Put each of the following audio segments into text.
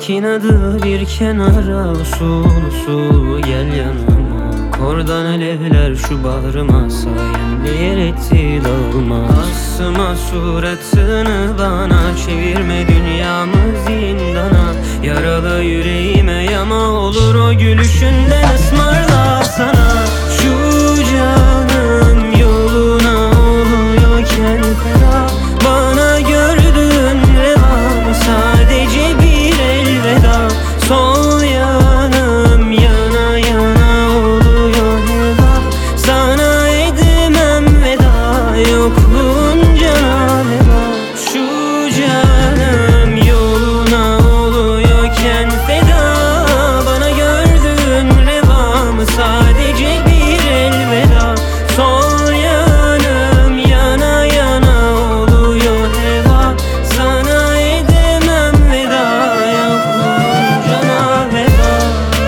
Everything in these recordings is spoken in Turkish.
kinadı bir kenara, usul usul gel yanıma. Kordan alevler şu bağrıma, sayende yer etti dağılma. Asma suratını bana, çevirme dünyamı zindana. Yaralı yüreğime yama olur o gülüşünden ısmarla sana. Şu canım yoluna oluyorken feda, bana gördüğün reva mı sadece bir elveda. Sol yanım yana yana oluyor heba, sana edemem veda, yokluğun cana veda. Şu canım yoluna oluyorken feda, bana gördüğün reva mı sadece bir elveda. Sol yanım yana yana oluyor heba, sana edemem veda, yokluğun cana veda.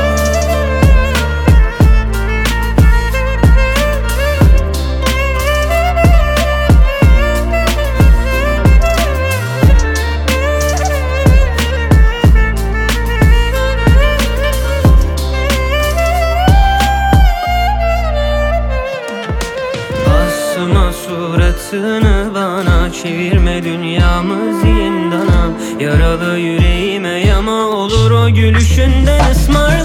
Asma suratını bana, çevirme dünyamı zindana. Yaralı yüreğime yama olur o gülüşünden ısmar